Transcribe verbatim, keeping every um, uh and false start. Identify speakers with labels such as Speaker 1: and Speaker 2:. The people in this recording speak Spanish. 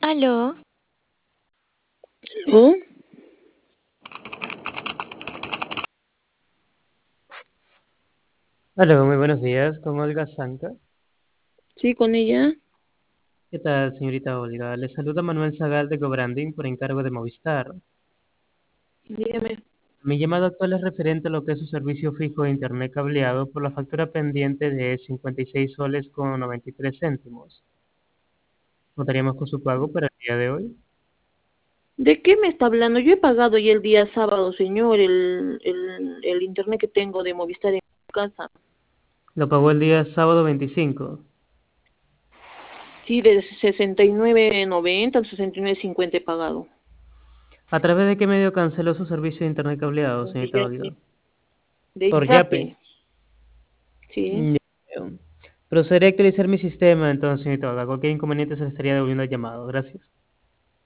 Speaker 1: Aló,
Speaker 2: ¿Oh?
Speaker 3: Hola, muy buenos días, con Olga Sanca.
Speaker 2: Sí, con ella.
Speaker 3: ¿Qué tal, señorita Olga? Le saluda Manuel Zagal de GoBranding por encargo de Movistar.
Speaker 2: Dígame.
Speaker 3: Mi llamado actual es referente a lo que es su servicio fijo de internet cableado por la factura pendiente de cincuenta y seis soles con noventa y tres céntimos. ¿Contaríamos con su pago para el día de hoy?
Speaker 2: ¿De qué me está hablando? Yo he pagado ya el día sábado, señor, el, el, el internet que tengo de Movistar en casa.
Speaker 3: Lo pagó el día sábado veinticinco.
Speaker 2: Sí, de sesenta y nueve noventa al sesenta y nueve cincuenta he pagado.
Speaker 3: ¿A través de qué medio canceló su servicio de internet cableado,
Speaker 2: De
Speaker 3: señorita
Speaker 2: Yape.
Speaker 3: Olga?
Speaker 2: De
Speaker 3: Por Yape.
Speaker 2: Yape. Sí.
Speaker 3: Mm, ya veo. Procederé a actualizar mi sistema, entonces, señorita Olga. Cualquier inconveniente se le estaría devolviendo el llamado. Gracias.